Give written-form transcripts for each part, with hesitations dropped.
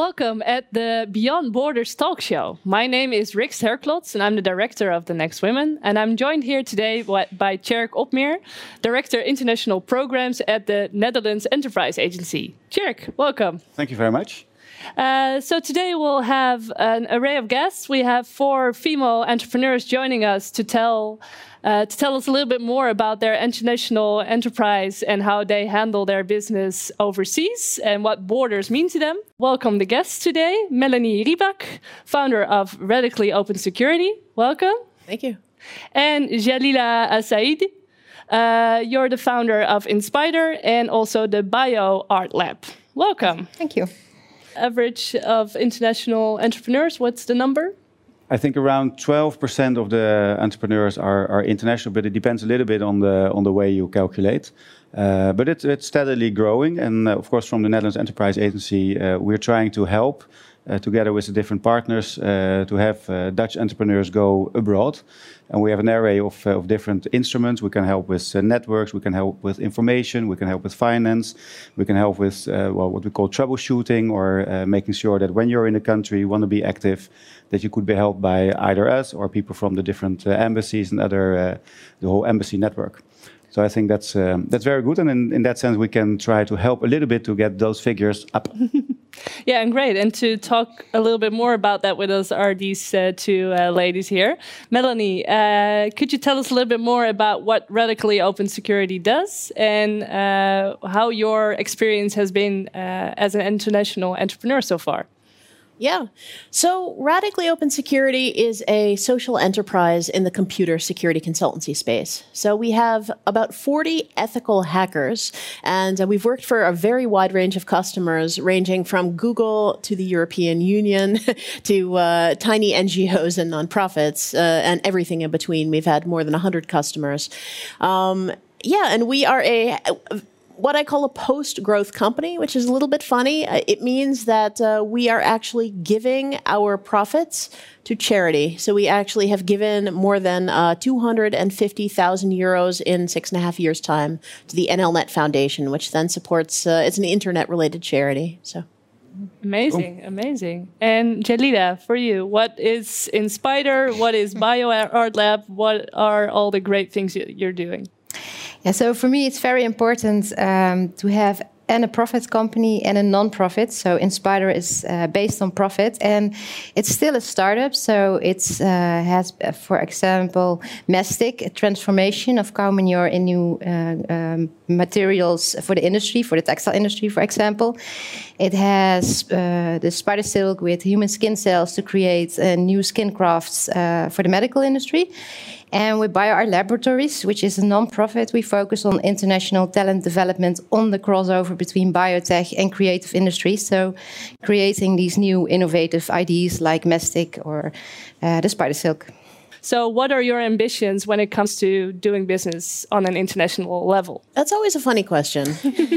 Welcome at the Beyond Borders talk show. My name is Rick Herklots and I'm the director of The Next Women. And I'm joined here today by Tjerk Opmeer, Director International Programs at the Netherlands Enterprise Agency. Tjerk, welcome. Thank you very much. So today we'll have an array of guests. We have 4 female entrepreneurs joining us to tell us a little bit more about their international enterprise and how they handle their business overseas and what borders mean to them. Welcome the guests today. Melanie Riebach, founder of Radically Open Security. Welcome. Thank you. And Jalila Asaid. You're the founder of Inspider and also the Bio Art Lab. Welcome. Thank you. Average of international entrepreneurs, what's the number? I think around 12% of the entrepreneurs are international, but it depends a little bit on the way you calculate. But it's steadily growing, and of course, from the Netherlands Enterprise Agency, we're trying to help together with the different partners to have Dutch entrepreneurs go abroad. And we have an array of different instruments. We can help with networks, we can help with information, we can help with finance, we can help with what we call troubleshooting, or making sure that when you're in a country, you want to be active, that you could be helped by either us or people from the different embassies and the whole embassy network. So I think that's very good, and in that sense, we can try to help a little bit to get those figures up. Yeah, and great. And to talk a little bit more about that with us are these 2 ladies here. Melanie, could you tell us a little bit more about what Radically Open Security does and how your experience has been as an international entrepreneur so far? Yeah. So Radically Open Security is a social enterprise in the computer security consultancy space. So we have about 40 ethical hackers, and we've worked for a very wide range of customers, ranging from Google to the European Union to tiny NGOs and nonprofits and everything in between. We've had more than 100 customers. And we are what I call a post-growth company, which is a little bit funny. It means that we are actually giving our profits to charity. So we actually have given more than 250,000 euros in 6.5 years' time to the NLNet Foundation, which then supports, it's an internet-related charity. So. Amazing, amazing. And Jalila, for you, what is Inspider? What is Bio Art Lab? What are all the great things you're doing? Yeah, so for me, it's very important to have a profit company and a non-profit. So Inspider is based on profit, and it's still a startup. So it has, for example, Mestic, a transformation of cow manure in new materials for the industry, for the textile industry, for example. It has the spider silk with human skin cells to create new skin crafts for the medical industry. And with BioArt Laboratories, which is a non-profit, we focus on international talent development on the crossover between biotech and creative industries. So creating these new innovative ideas like Mestic or the spider silk. So what are your ambitions when it comes to doing business on an international level? That's always a funny question.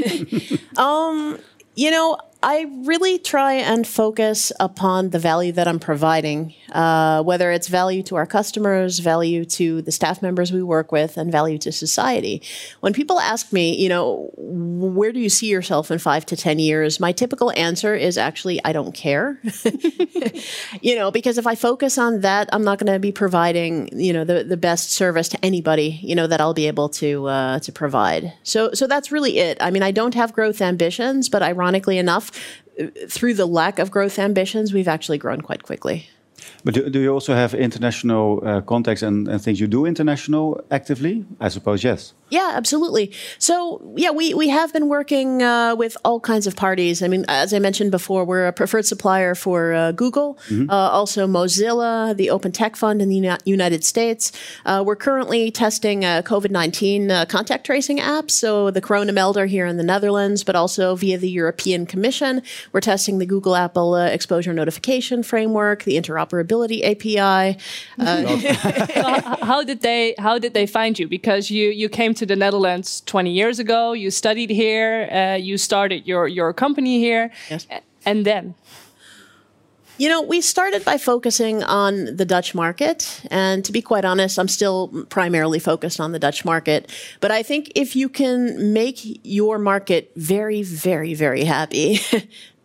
I really try and focus upon the value that I'm providing, whether it's value to our customers, value to the staff members we work with, and value to society. When people ask me, where do you see yourself in 5 to 10 years? My typical answer is actually, I don't care. Because if I focus on that, I'm not going to be providing, the best service to anybody, that I'll be able to provide. So that's really it. I mean, I don't have growth ambitions, but ironically enough, through the lack of growth ambitions, we've actually grown quite quickly. But do you also have international contacts and things you do international actively? I suppose, yes. Yeah, absolutely. So, we have been working with all kinds of parties. I mean, as I mentioned before, we're a preferred supplier for Google, also Mozilla, the Open Tech Fund in the United States. We're currently testing a COVID-19 contact tracing app, so the Corona Melder here in the Netherlands, but also via the European Commission. We're testing the Google Apple Exposure Notification Framework, the Interoperability API. How did they find you? Because you came to the Netherlands 20 years ago. You studied here. You started your company here. Yes. And then? We started by focusing on the Dutch market. And to be quite honest, I'm still primarily focused on the Dutch market. But I think if you can make your market very, very, very happy,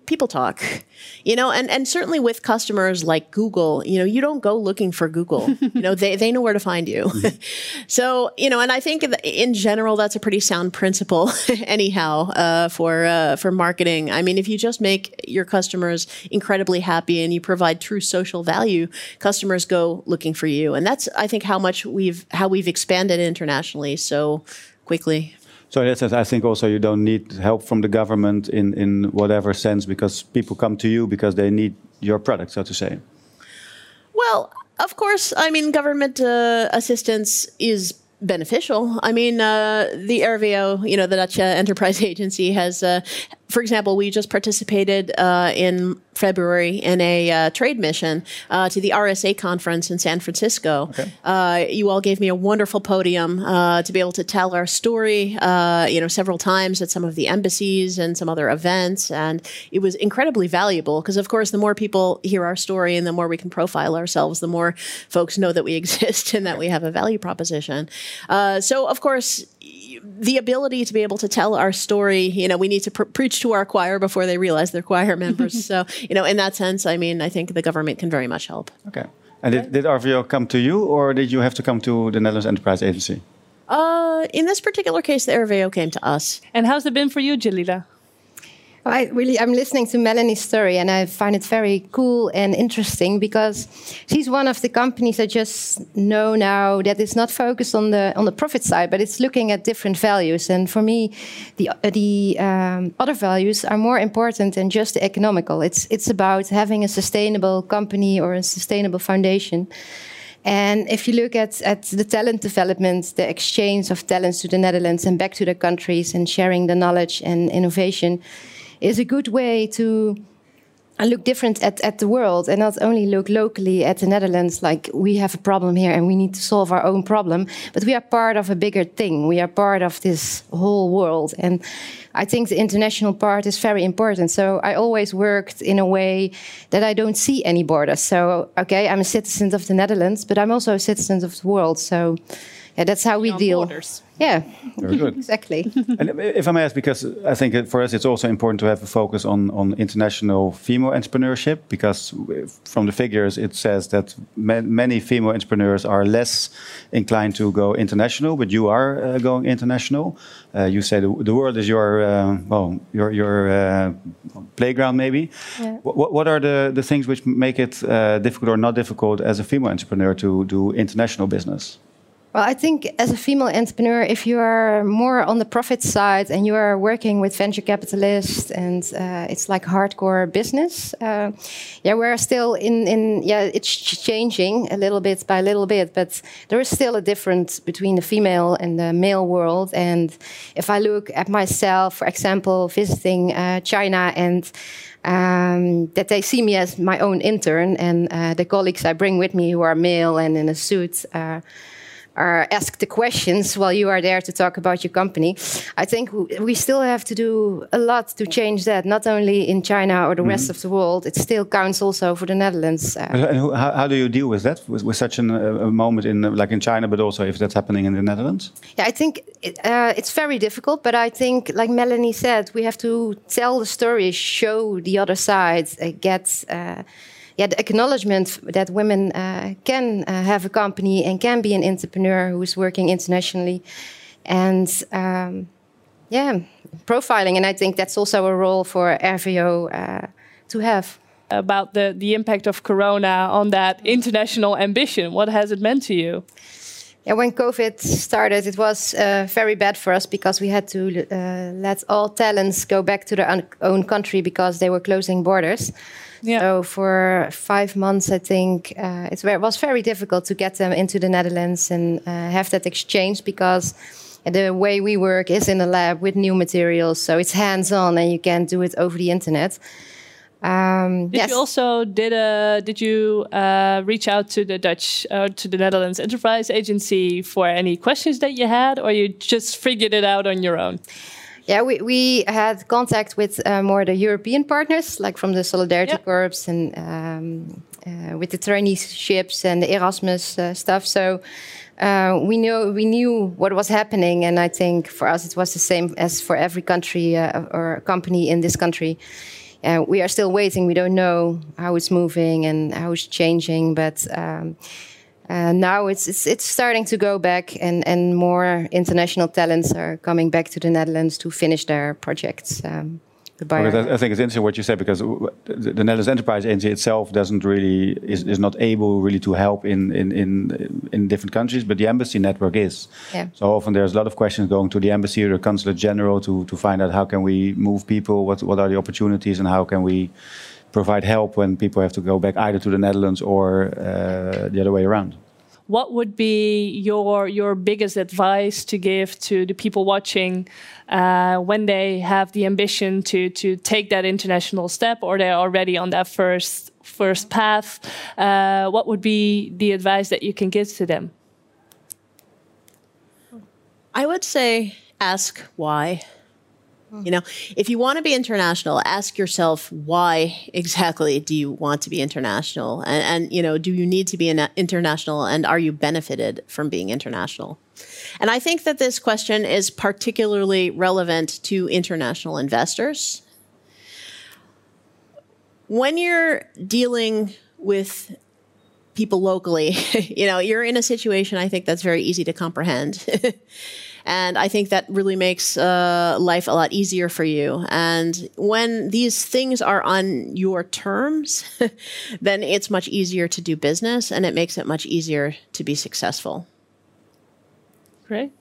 people talk, and certainly with customers like Google, you don't go looking for Google, they know where to find you. So, and I think in general, that's a pretty sound principle anyhow, for marketing. I mean, if you just make your customers incredibly happy and you provide true social value, customers go looking for you. And that's, I think, how we've expanded internationally so quickly. So in that sense, I think also you don't need help from the government in whatever sense, because people come to you because they need your product, so to say. Well, of course, I mean, government assistance is beneficial. I mean, the RVO, the Dutch Enterprise Agency has, for example, we just participated in February in a trade mission to the RSA conference in San Francisco. Okay. You all gave me a wonderful podium to be able to tell our story, several times at some of the embassies and some other events. And it was incredibly valuable because, of course, the more people hear our story and the more we can profile ourselves, the more folks know that we exist and that we have a value proposition. So, of course, the ability to be able to tell our story, we need to preach to our choir before they realize they're choir members. So, in that sense, I mean, I think the government can very much help. Okay. And did RVO come to you, or did you have to come to the Netherlands Enterprise Agency? In this particular case, the RVO came to us. And how's it been for you, Jalila? I'm listening to Melanie's story, and I find it very cool and interesting because she's one of the companies I just know now that is not focused on the profit side, but it's looking at different values. And for me, the other values are more important than just the economical. It's about having a sustainable company or a sustainable foundation. And if you look at the talent development, the exchange of talents to the Netherlands and back to their countries and sharing the knowledge and innovation is a good way to look different at the world and not only look locally at the Netherlands, like we have a problem here and we need to solve our own problem, but we are part of a bigger thing. We are part of this whole world. And I think the international part is very important. So I always worked in a way that I don't see any borders. So, okay, I'm a citizen of the Netherlands, but I'm also a citizen of the world. So yeah, that's how we deal. Borders. Yeah, very good. Exactly. And if I may ask, because I think for us it's also important to have a focus on international female entrepreneurship, because from the figures it says that many female entrepreneurs are less inclined to go international, but you are going international. You say the world is your playground, maybe. Yeah. What are the things which make it difficult or not difficult as a female entrepreneur to do international business? Well, I think as a female entrepreneur, if you are more on the profit side and you are working with venture capitalists and it's like hardcore business, we're still it's changing a little bit by little bit, but there is still a difference between the female and the male world. And if I look at myself, for example, visiting China and that they see me as my own intern and the colleagues I bring with me who are male and in a suit are asked the questions while you are there to talk about your company. I think we still have to do a lot to change that, not only in China or the rest of the world. It still counts also for the Netherlands. And how do you deal with that, with such a moment in China, but also if that's happening in the Netherlands? Yeah, I think it's very difficult, but I think, like Melanie said, we have to tell the story, show the other side, the acknowledgement that women can have a company and can be an entrepreneur who is working internationally, and profiling. And I think that's also a role for RVO to have. About the impact of Corona on that international ambition, what has it meant to you? Yeah, when COVID started, it was very bad for us because we had to let all talents go back to their own country because they were closing borders. Yeah. So for 5 months, I think it was very difficult to get them into the Netherlands and have that exchange, because the way we work is in a lab with new materials. So it's hands-on and you can't do it over the internet. You also did you reach out to the to the Netherlands Enterprise Agency for any questions that you had, or you just figured it out on your own? Yeah, we had contact with more the European partners, like from the Solidarity Corps and with the traineeships and the Erasmus stuff. So we knew what was happening, and I think for us it was the same as for every country or company in this country. we are still waiting. We don't know how it's moving and how it's changing, but now it's starting to go back, and more international talents are coming back to the Netherlands to finish their projects. I think it's interesting what you said, because the Netherlands Enterprise Agency itself doesn't really is not able really to help in different countries, but the embassy network is. Yeah. So often there's a lot of questions going to the embassy or the consulate general to find out how can we move people, what are the opportunities, and how can we provide help when people have to go back either to the Netherlands or the other way around. What would be your biggest advice to give to the people watching when they have the ambition to take that international step, or they're already on that first path? What would be the advice that you can give to them? I would say ask why. You know, if you want to be international, ask yourself, why exactly do you want to be international? And you know, do you need to be international, and are you benefited from being international? And I think that this question is particularly relevant to international investors. When you're dealing with people locally, you know, you're in a situation, I think, that's very easy to comprehend. And I think that really makes life a lot easier for you. And when these things are on your terms, then it's much easier to do business, and it makes it much easier to be successful. Great.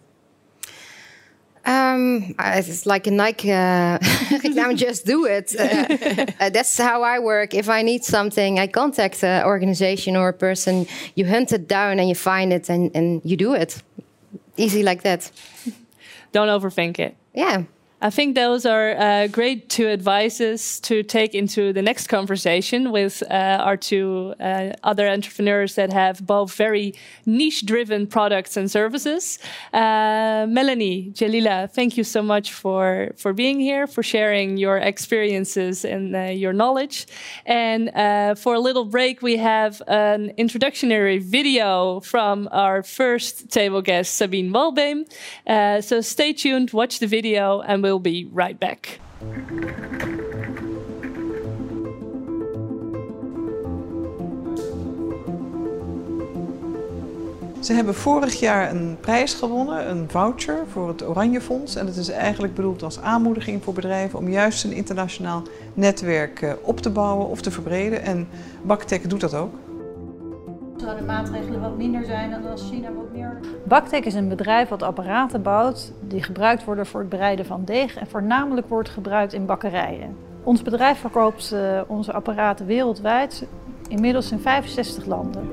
It's like a Nike, now just do it. That's how I work. If I need something, I contact an organization or a person. You hunt it down and you find it, and you do it. Easy like that. Don't overthink it. Yeah. I think those are great two advices to take into the next conversation with our two other entrepreneurs that have both very niche-driven products and services. Melanie, Jalila, thank you so much for being here, for sharing your experiences and your knowledge. And for a little break, we have an introductory video from our first table guest, Sabine Walbeem. So stay tuned, watch the video, and we'll be right back. Ze hebben vorig jaar een prijs gewonnen, een voucher voor het Oranje Fonds. En het is eigenlijk bedoeld als aanmoediging voor bedrijven om juist een internationaal netwerk op te bouwen of te verbreden. En Bactec doet dat ook. Zouden de maatregelen wat minder zijn dan als China wat meer? Bactec is een bedrijf dat apparaten bouwt die gebruikt worden voor het bereiden van deeg en voornamelijk wordt gebruikt in bakkerijen. Ons bedrijf verkoopt onze apparaten wereldwijd, inmiddels in 65 landen.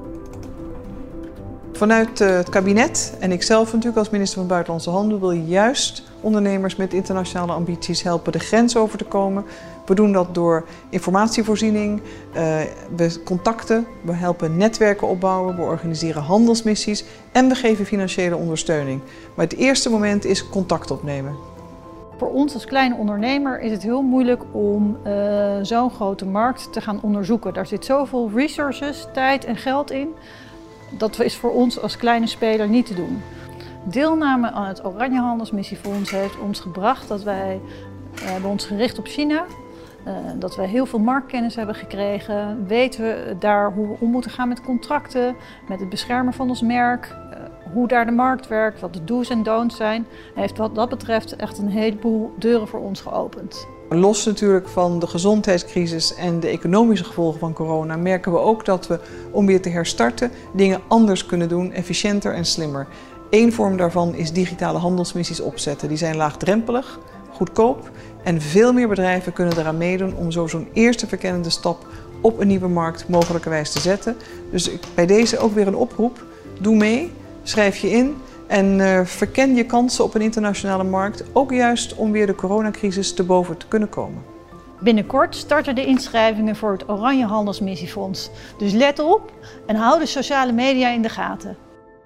Vanuit het kabinet en ikzelf natuurlijk als minister van Buitenlandse Handel wil je juist ondernemers met internationale ambities helpen de grens over te komen. We doen dat door informatievoorziening, contacten, we helpen netwerken opbouwen, we organiseren handelsmissies en we geven financiële ondersteuning. Maar het eerste moment is contact opnemen. Voor ons als kleine ondernemer is het heel moeilijk om zo'n grote markt te gaan onderzoeken. Daar zit zoveel resources, tijd en geld in. Dat is voor ons als kleine speler niet te doen. Deelname aan het Oranje Handelsmissiefonds heeft ons gebracht dat wij hebben ons gericht op China. Dat wij heel veel marktkennis hebben gekregen. Weten we daar hoe we om moeten gaan met contracten, met het beschermen van ons merk. Hoe daar de markt werkt, wat de do's en don'ts zijn. Heeft wat dat betreft echt een heleboel deuren voor ons geopend. Los natuurlijk van de gezondheidscrisis en de economische gevolgen van corona merken we ook dat we, om weer te herstarten, dingen anders kunnen doen, efficiënter en slimmer. Eén vorm daarvan is digitale handelsmissies opzetten. Die zijn laagdrempelig, goedkoop en veel meer bedrijven kunnen eraan meedoen om zo'n eerste verkennende stap op een nieuwe markt mogelijkerwijs te zetten. Dus bij deze ook weer een oproep. Doe mee, schrijf je in. En verken je kansen op een internationale markt, ook juist om weer de coronacrisis te boven te kunnen komen. Binnenkort starten de inschrijvingen voor het Oranje Handelsmissiefonds. Dus let op en hou de sociale media in de gaten.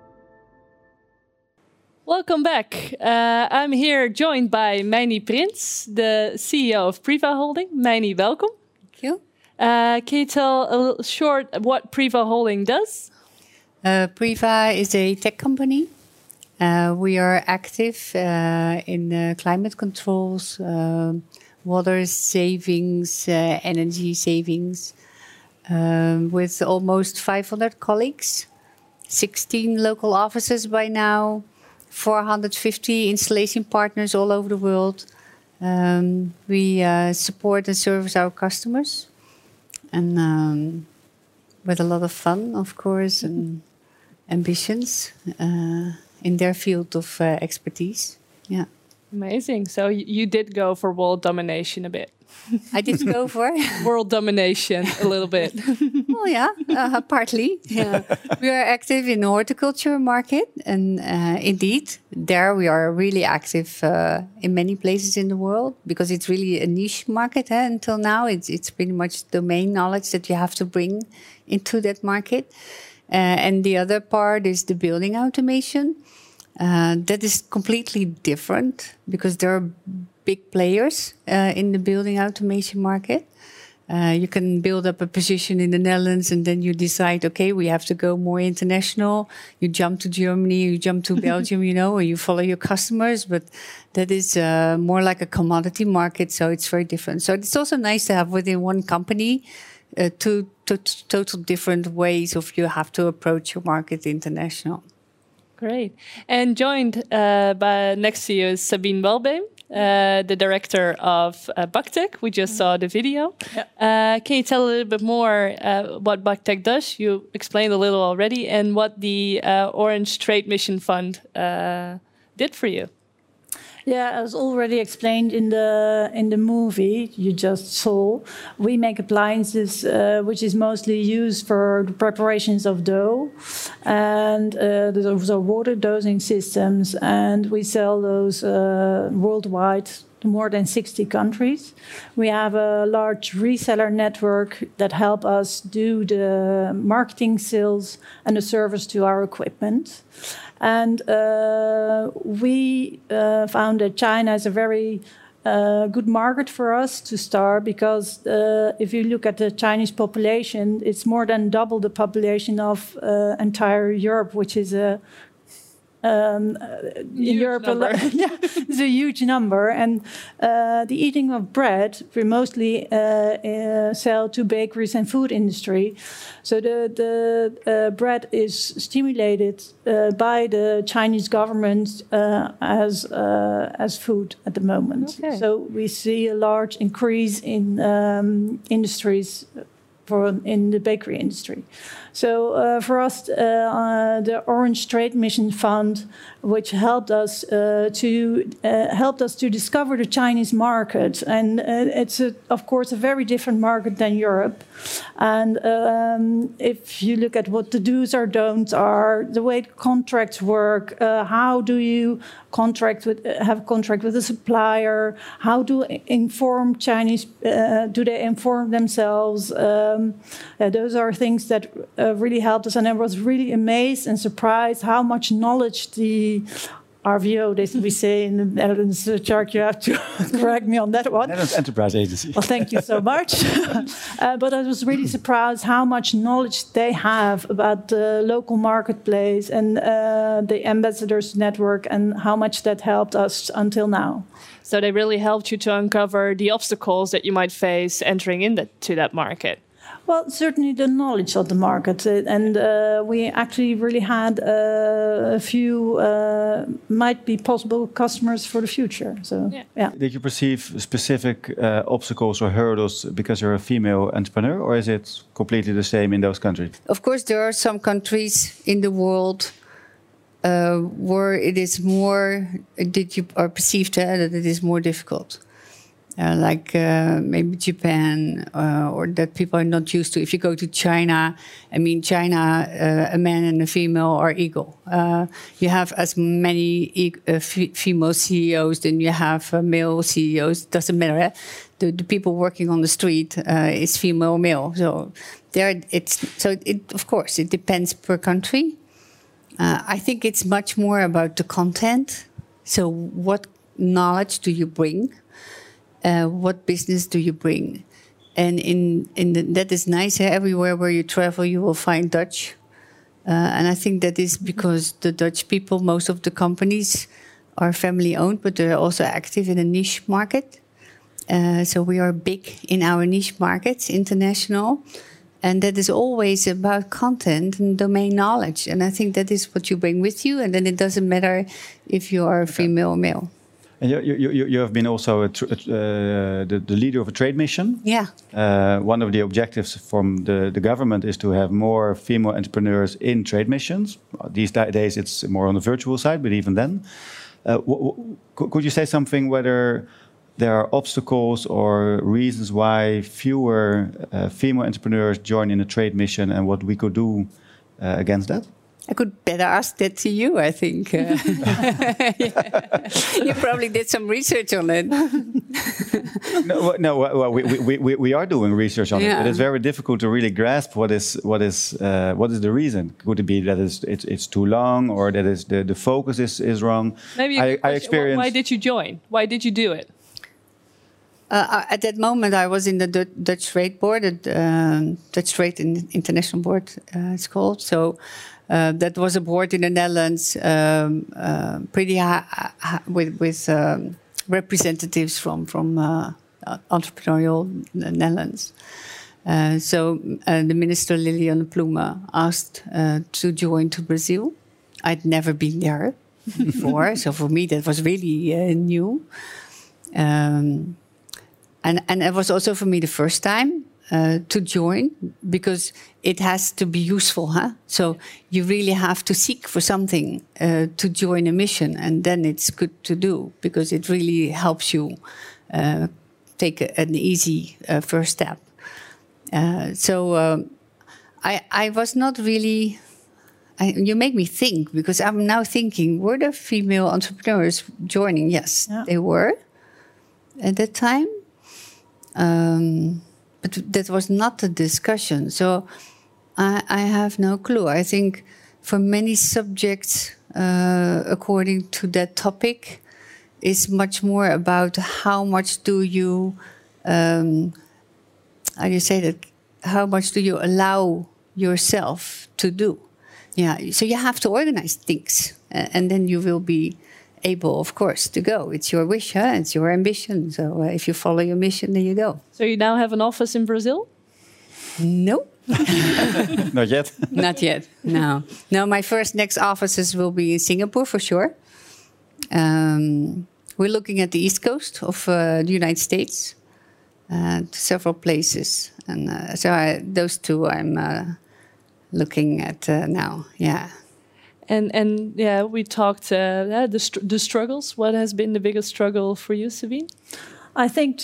Welcome back. I'm here joined by Meini Prins, the CEO of Priva Holding. Meini, welcome. Thank you. Can you tell a short what Priva Holding does? Priva is a tech company. We are active in climate controls. water savings, energy savings, with almost 500 colleagues, 16 local offices by now, 450 installation partners all over the world. We support and service our customers, and with a lot of fun, of course, and ambitions in their field of expertise. Yeah. Amazing. So you did go for world domination a bit. I did go for world domination a little bit. Oh yeah, partly. Yeah. We are active in the horticulture market, and indeed, there we are really active in many places in the world because it's really a niche market. Until now, it's pretty much domain knowledge that you have to bring into that market. And the other part is the building automation. That is completely different because there are big players in the building automation market. You can build up a position in the Netherlands and then you decide, okay, we have to go more international. You jump to Germany, you jump to Belgium, or you follow your customers. But that is more like a commodity market, so it's very different. So it's also nice to have within one company two total different ways of you have to approach your market international. Great. And joined by next to you is Sabine Welbeem, the director of Bactec. We just saw the video. Yeah. Can you tell a little bit more what Bactec does? You explained a little already, and what the Orange Trade Mission Fund did for you. Yeah, as already explained in the movie you just saw, we make appliances which is mostly used for the preparations of dough, and those are water dosing systems, and we sell those worldwide to more than 60 countries. We have a large reseller network that help us do the marketing, sales, and the service to our equipment. And we found that China is a very good market for us to start because if you look at the Chinese population, it's more than double the population of entire Europe, which is a in Europe, yeah, it's a huge number. And the eating of bread, we mostly sell to bakeries and food industry. So the bread is stimulated by the Chinese government as food at the moment. Okay. So we see a large increase in industries in the bakery industry. So for us, the Orange Trade Mission Fund, which helped us to discover the Chinese market, and it's of course a very different market than Europe. And if you look at what the do's or don'ts are, the way contracts work, how do you have a contract with a supplier? How do inform Chinese? Do they inform themselves? Those are things that really helped us, and I was really amazed and surprised how much knowledge the RVO, we say in the Netherlands, Chuck, you have to correct me on that one. Netherlands Enterprise Agency. Well, thank you so much. But I was really surprised how much knowledge they have about the local marketplace and the ambassadors network, and how much that helped us until now. So they really helped you to uncover the obstacles that you might face entering into that market. Well, certainly the knowledge of the market. And we actually really had a few might be possible customers for the future. So, yeah. Did you perceive specific obstacles or hurdles because you're a female entrepreneur, or is it completely the same in those countries? Of course, there are some countries in the world where it is more, that you are perceived that it is more difficult. Like maybe Japan, or that people are not used to. If you go to China, I mean, China, a man and a female are equal. You have as many female CEOs than you have male CEOs. Doesn't matter. The people working on the street is female or male. So of course, it depends per country. I think it's much more about the content. So what knowledge do you bring? What business do you bring? And that is nice. Everywhere where you travel, you will find Dutch. And I think that is because the Dutch people, most of the companies are family owned, but they're also active in a niche market. So we are big in our niche markets, international. And that is always about content and domain knowledge. And I think that is what you bring with you. And then it doesn't matter if you are female or male. And you have been also the leader of a trade mission. Yeah. One of the objectives from the government is to have more female entrepreneurs in trade missions. These days it's more on the virtual side, but even then. Could you say something whether there are obstacles or reasons why fewer female entrepreneurs join in a trade mission and what we could do against that? I could better ask that to you, I think. You probably did some research on it. Well, we are doing research on it, but it's very difficult to really grasp what is the reason. Could it be that it's too long, or that is the focus is wrong? Maybe I experienced. Why did you join? Why did you do it? At that moment, I was in the Dutch Trade Board, Dutch Trade International Board, it's called. So that was a board in the Netherlands, pretty high, with representatives from entrepreneurial Netherlands. So the minister Liliane Ploemen asked to join to Brazil. I'd never been there before, so for me that was really new. And it was also for me the first time to join, because it has to be useful. So you really have to seek for something to join a mission, and then it's good to do, because it really helps you take an easy first step. I was not really... you make me think, because I'm now thinking, were there female entrepreneurs joining? Yes, they were at that time. But that was not the discussion. So I have no clue. I think for many subjects, according to that topic, is much more about how much do you, how do you say that? How much do you allow yourself to do? Yeah, so you have to organize things, and then you will be able, of course, to go. It's your wish, it's your ambition. So if you follow your mission, then you go. So you now have an office in Brazil? No. Not yet? Not yet, no. No, my next offices will be in Singapore, for sure. We're looking at the East Coast of the United States, to several places. And those two I'm looking at now, yeah. And yeah, we talked the struggles. What has been the biggest struggle for you, Sabine? I think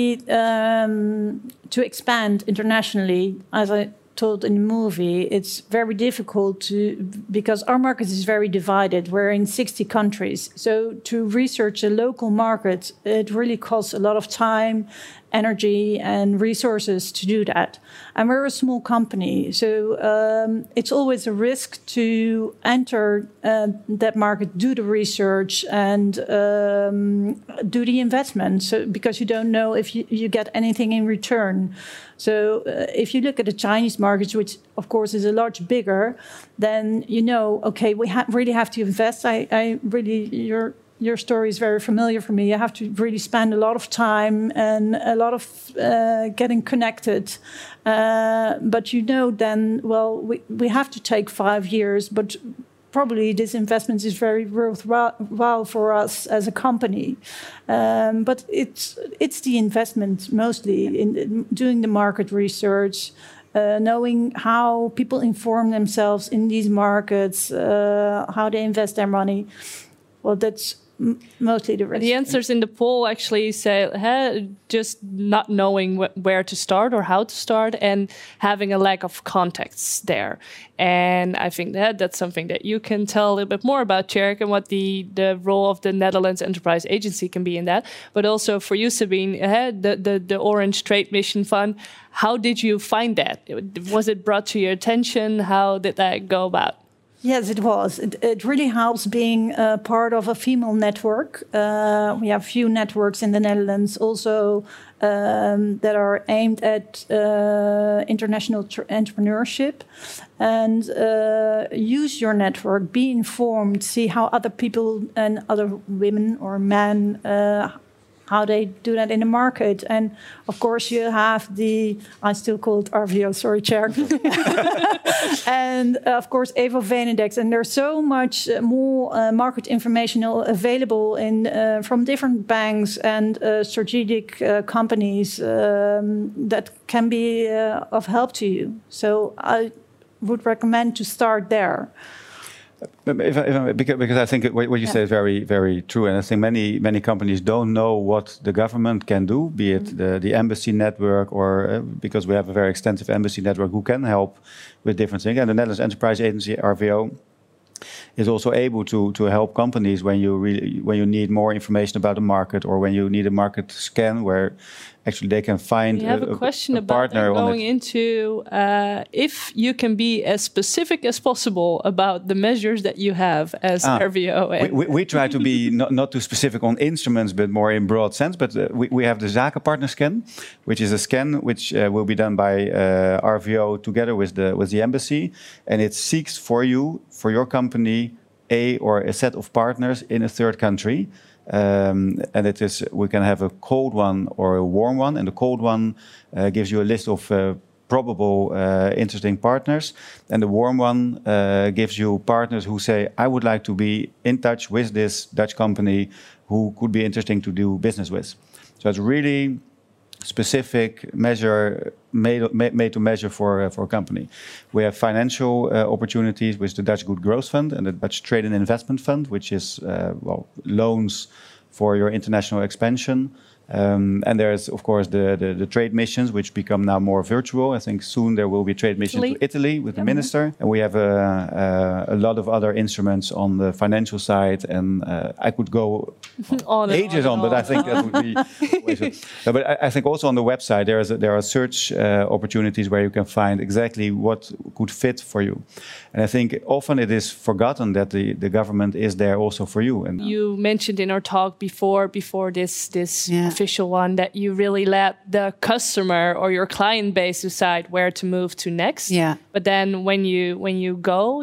to expand internationally, as I told in the movie, it's very difficult because our market is very divided. We're in 60 countries. So to research a local market, it really costs a lot of time, energy, and resources to do that. And we're a small company, so it's always a risk to enter that market, do the research, and do the investment, so, because you don't know if you get anything in return. So if you look at the Chinese markets, which of course is a lot bigger, then you know, okay, we really have to invest. Your story is very familiar for me. You have to really spend a lot of time and a lot of getting connected. But you know then, well, we have to take 5 years, but probably this investment is very worthwhile for us as a company. But it's the investment mostly in doing the market research, knowing how people inform themselves in these markets, how they invest their money. Well, that's mostly the rest. The answers in the poll actually say just not knowing where to start or how to start, and having a lack of context there. And I think that's something that you can tell a little bit more about, Tjerk, and what the role of the Netherlands Enterprise Agency can be in that. But also for you, Sabine, the Orange Trade Mission Fund, how did you find that? Was it brought to your attention? How did that go about? Yes, it was. It really helps being part of a female network. We have few networks in the Netherlands also that are aimed at international entrepreneurship. And use your network, be informed, see how other people and other women or men, how they do that in the market. And of course, you have I still call it RVO, sorry, Chair. And of course, Evo Venindex. And there's so much more market information available from different banks and strategic companies that can be of help to you. So I would recommend to start there. Because I think what you say is very, very true, and I think many companies don't know what the government can do, be it the embassy network, or because we have a very extensive embassy network who can help with different things. And the Netherlands Enterprise Agency (RVO) is also able to help companies when you need more information about the market, or when you need a market scan where actually they can find we have a question a about partner going into if you can be as specific as possible about the measures that you have as RVO. We try to be not too specific on instruments, but more in broad sense. But we have the Zakenpartner scan, which is a scan which will be done by RVO together with the embassy, and it seeks for your company a set of partners in a third country. And we can have a cold one or a warm one, and the cold one gives you a list of probable interesting partners, and the warm one gives you partners who say, I would like to be in touch with this Dutch company who could be interesting to do business with. So it's really specific measure made to measure for a company. We have financial opportunities with the Dutch Good Growth Fund and the Dutch Trade and Investment Fund, which is loans for your international expansion. And there's, of course, the trade missions, which become now more virtual. I think soon there will be trade missions to Italy with the minister. And we have a lot of other instruments on the financial side. And I could go ages on, but I think that would be no, but I think also on the website there are search opportunities where you can find exactly what could fit for you. And I think often it is forgotten that the government is there also for you. And you mentioned in our talk before this official one that you really let the customer or your client base decide where to move to next. Yeah. But then when you go,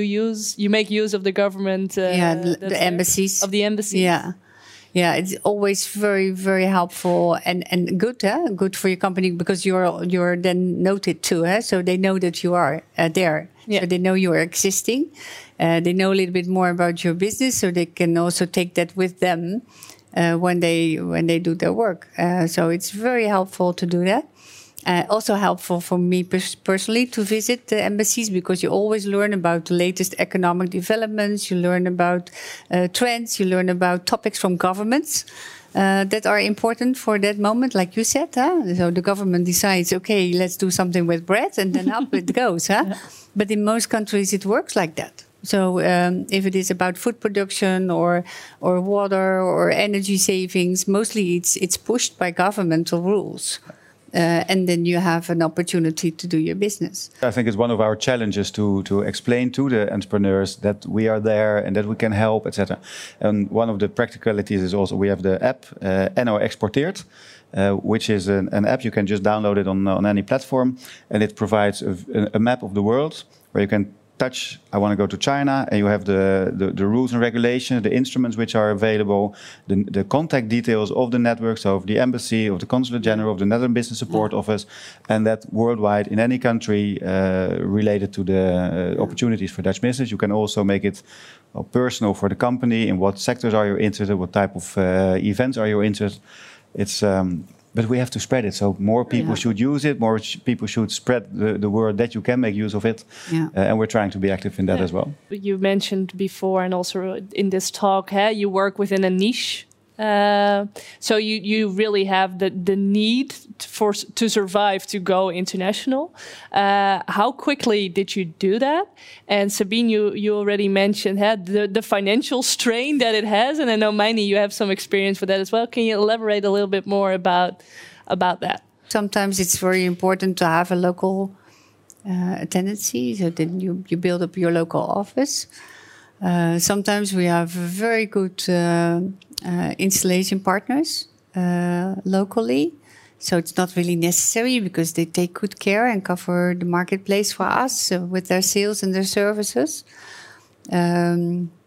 you make use of the government. The embassies. Of the embassies. Yeah. Yeah, it's always very, very helpful and good, good for your company, because you're then noted too, so they know that you are there. Yeah. So they know you are existing. They know a little bit more about your business, so they can also take that with them when they do their work. So it's very helpful to do that. Also helpful for me personally to visit the embassies, because you always learn about the latest economic developments, you learn about trends, you learn about topics from governments that are important for that moment, like you said. So the government decides, okay, let's do something with bread, and then up it goes. Yeah. But in most countries it works like that. So if it is about food production or water or energy savings, mostly it's pushed by governmental rules. And then you have an opportunity to do your business. I think it's one of our challenges to explain to the entrepreneurs that we are there and that we can help, etc. And one of the practicalities is also we have the app NO Exporteert, which is an app. You can just download it on any platform, and it provides a map of the world where you can touch, I want to go to China, and you have the rules and regulations, the instruments which are available, the contact details of the network, so of the embassy, of the consulate general, of the Netherlands Business Support Office, and that worldwide in any country related to the opportunities for Dutch business. You can also make it personal for the company. In what sectors are you interested? What type of events are you interested? It's but we have to spread it. So more people should use it. More people should spread the word that you can make use of it. Yeah. And we're trying to be active in that as well. You mentioned before, and also in this talk, you work within a niche. So you really have the need to survive to go international. How quickly did you do that? And Sabine, you already mentioned the financial strain that it has, and I know Meini, you have some experience with that as well. Can you elaborate a little bit more about that? Sometimes it's very important to have a local tendency, so then you build up your local office. Sometimes we have very good installation partners locally. So it's not really necessary, because they take good care and cover the marketplace for us with their sales and their services.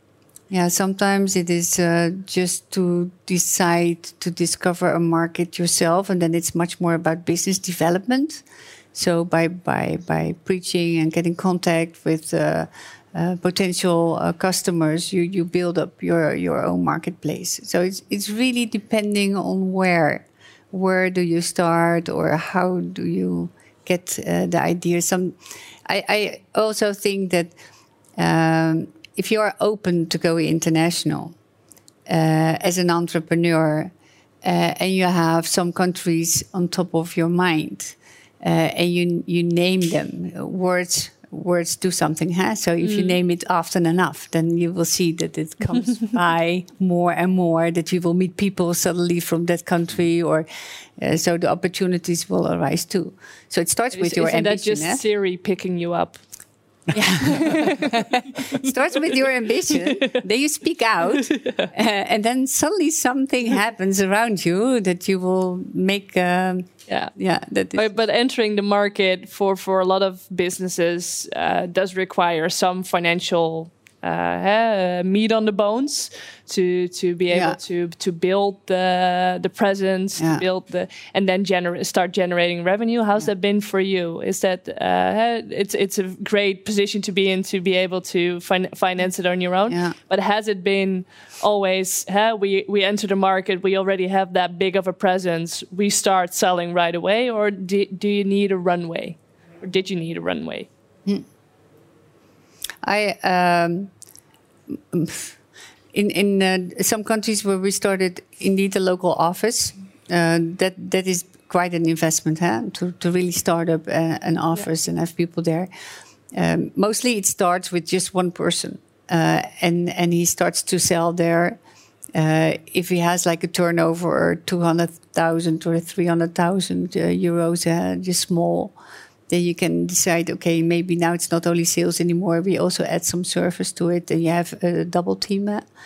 Yeah, sometimes it is just to decide to discover a market yourself, and then it's much more about business development. So by preaching and getting contact with potential customers, you build up your own marketplace. So it's really depending on where do you start or how do you get the idea. I also think that if you are open to go international as an entrepreneur and you have some countries on top of your mind and you name them, words do something, huh? So if you name it often enough, then you will see that it comes by more and more, that you will meet people suddenly from that country, or so the opportunities will arise too. So it starts with your ambition. Isn't that just Siri picking you up? Yeah. It starts with your ambition, then you speak out, and then suddenly something happens around you that you will make... But entering the market for a lot of businesses does require some financial meat on the bones to be able to build the presence, to build and then start generating revenue. How's that been for you? Is that it's a great position to be in, to be able to finance it on your own? Yeah. But has it been always we enter the market, we already have that big of a presence, we start selling right away, or do you need a runway, or did you need a runway? In some countries where we started, indeed a local office, that is quite an investment, to really start up an office and have people there. Mostly it starts with just one person, and he starts to sell there. If he has like a turnover 200,000 or 300,000 euros, just small, then you can decide, okay, maybe now it's not only sales anymore, we also add some service to it, and you have a double team.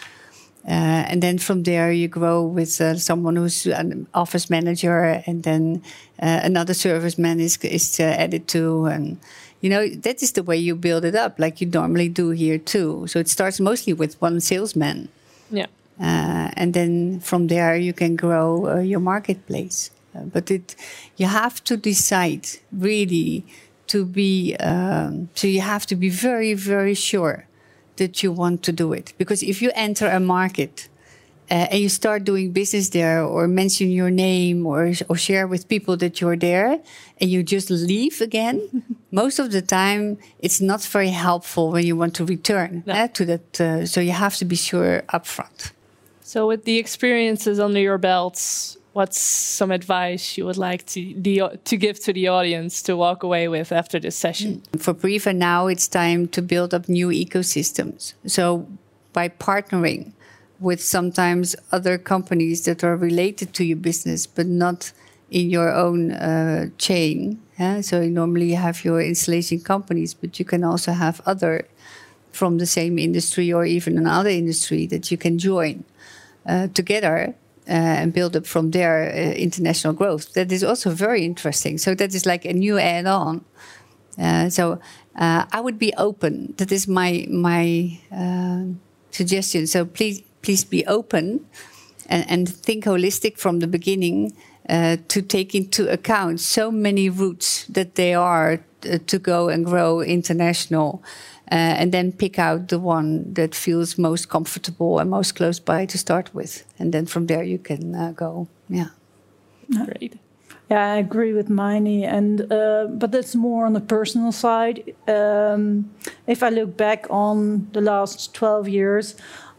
And then from there you grow with someone who's an office manager, and then another serviceman is added to. And, that is the way you build it up, like you normally do here too. So it starts mostly with one salesman. Yeah. And then from there you can grow your marketplace. But you have to decide really to be, so you have to be very, very sure that you want to do it. Because if you enter a market and you start doing business there, or mention your name, or share with people that you're there, and you just leave again, most of the time it's not very helpful when you want to return to that. So you have to be sure upfront. So with the experiences under your belts, what's some advice you would like to give to the audience to walk away with after this session? For Briva now, it's time to build up new ecosystems. So by partnering with sometimes other companies that are related to your business, but not in your own chain. So normally you have your installation companies, but you can also have other from the same industry or even another industry that you can join together. And build up from there international growth. That is also very interesting. So that is like a new add-on. So I would be open. That is my suggestion. So please be open and think holistic from the beginning to take into account so many routes that they are to go and grow international. And then pick out the one that feels most comfortable and most close by to start with. And then from there you can go. Yeah. Great. Yeah, I agree with Meini. But that's more on the personal side. If I look back on the last 12 years,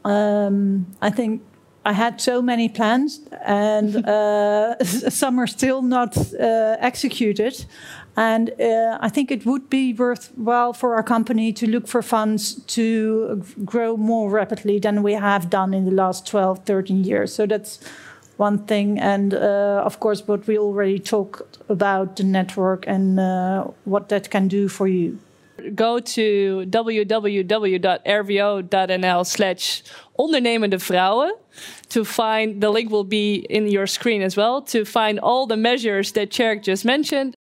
I think I had so many plans, and some are still not executed. And I think it would be worthwhile for our company to look for funds to grow more rapidly than we have done in the last 12, 13 years. So that's one thing. And of course, what we already talked about, the network and what that can do for you. Go to www.rvo.nl/ondernemende vrouwen to find, the link will be in your screen as well, to find all the measures that Tjerk just mentioned